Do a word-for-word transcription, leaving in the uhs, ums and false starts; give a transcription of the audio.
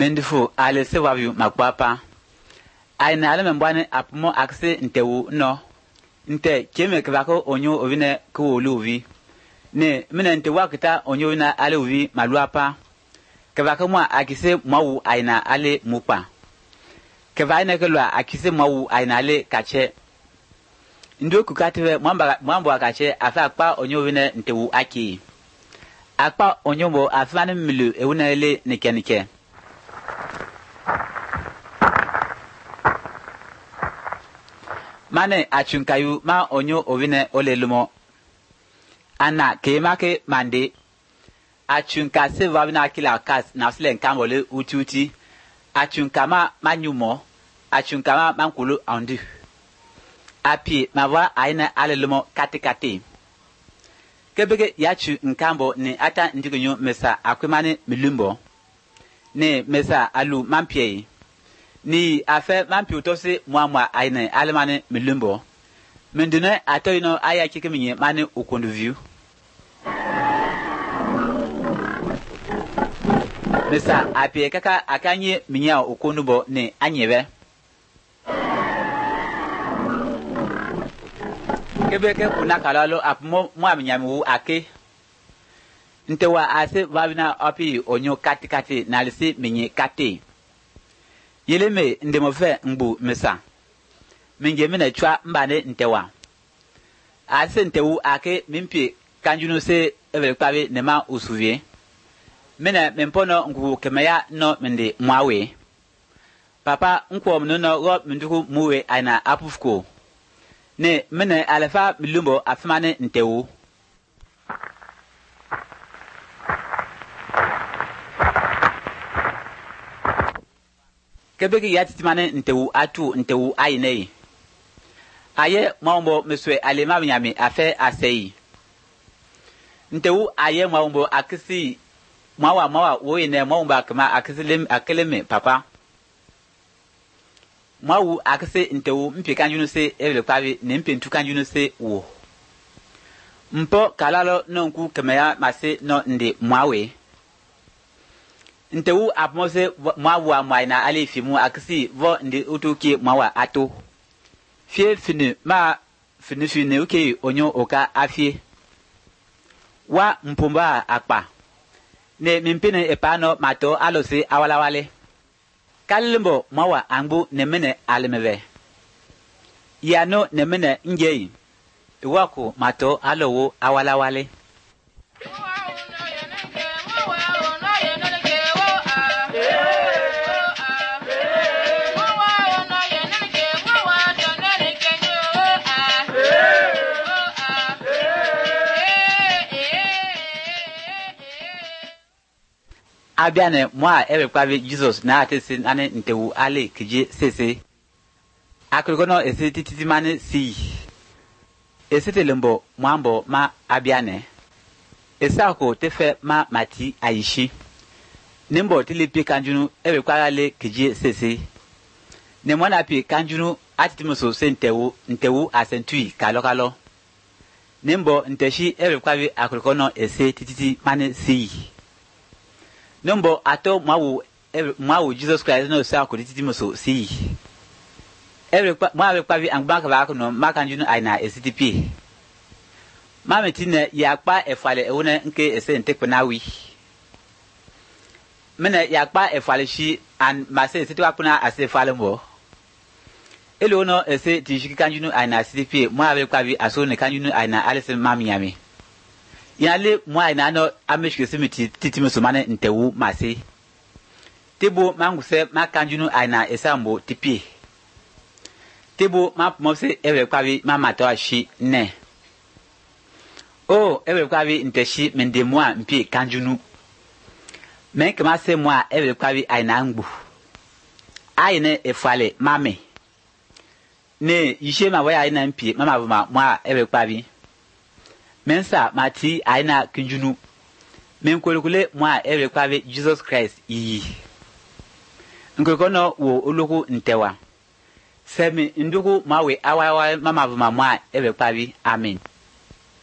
Mendifo ale se wabiu makwapa. Aina ale membwane apmo akse ntewu no. Nte keme kebako onyo ovine ko oluvi. Ne mena ntewa kita onyo na ale uvi maluapa. Kebako mwa akise mwawu aina ale mupa. Keba ina kelwa akise mwawu aina ale kache. Ndo kukatiwe mwamba mwambo akache afa akpa onyo ovine ntewu aki. Akpa onyo mo afane milu ewuna ele nike nike. Mane achunkayu ma onyo ovine olelumo. Ana keemake mande. Achunka se vabina kila kas na sile nkambole uti uti. Achunka ma manyumo. Achunka ma mankulu andu. Api mawa aina alelumo kate kate. Kebeke yachu nkambo ni ata ndikunyo mesa akwemane milumbo. Ni mesa alu mampie. Ni afe mampi utose mwamwa aine alemane milumbo. Mendune ato ino aya chike minye mane ukundu view. Mesa apie kaka akanye minya ukundu bo ni anyebe. Kebeke unakalalo apmo mwa minyamiwu ake. Ntewa ase vavina api onyo kati kati nalisi minye kati. Yeleme ndemofe mbu mesa. Minge mine chwa mbane ntewa. Ase ntewu ake mimpi kanjunu se evelekpavi nema usuvie. Mine mimpono ngu kemeya no mende mwawe. Papa nkwo mnuno go mnduku muwe aina apufuko. Ne mine alefa milumbo afimane ntewu. Kebeki yatitimane ntewu atu ntewu aine. Aye maumbo meswe alema binyami afe asei. Ntewu aye maumbo akisi mawa mawa woyine maumbo akama akisilim akeleme papa. Mawu akisi ntewu mpi kanjunu se evile kwavi ne mpi ntu kanjunu se wo. Mpo kalalo nonku kemeya mase no ndi mwawe. Ntewu apmose mwawa mwaina ale fimu akisi vo ndi utuki mwawa ato. Fie finu ma finu finu uke onyo oka afie. Wa mpumba akpa. Ne mimpine epano mato alose awalawale. Kalimbo mwawa angbu nemene alemeve. Yano nemene ngei. Iwaku mato alowo awalawale. Abiane mwa ewe kwavi Jesus na atesi nane ntewu ale kije sese. Akurikono esi tititi mane si. Esi telembo mwambo ma abiane. Esako tefe ma mati aishi. Nimbo tilipi kanjunu ewe kwa ale kije sese. Nemwana pi kanjunu atitimuso se ntewu ntewu asentui kalokalo. Nimbo nteshi ewe kwavi akurikono esi tititi mane si. Numbo ato mwawu mwawu Jesus Christ no sa ko titi muso si. Every mwawe kwavi angbaka ba ko no makanjunu aina S T P. Mametine yakpa efale ewone nke ese ntekpe nawi. Mena yakpa efale shi an mase siti wapuna ase fale mbo. Elo no ese tishiki kanjunu aina S T P mwawe kwavi aso ne kanjunu aina alese mamiyami. Yale mwa ina no ameshike simiti titi musumane ntewu mase. Tibu manguse makanjunu aina esambo tipi. Tibu mapumose ewe kwavi mamato ashi ne. O ewe kwavi nteshi mende mwa mpi kanjunu. Menke mase mwa ewe kwavi aina ngbu. Aine efale mame. Ne yishe mawaya aina mpi mama vuma mwa ewe kwavi. Mensa mati aina kinjunu. Menkwelukule mwa ewe kwavi Jesus Christ iyi. Nkokono wo uluku ntewa. Semi nduku mawe awawa mama vuma mwa ewe kwavi. Amen.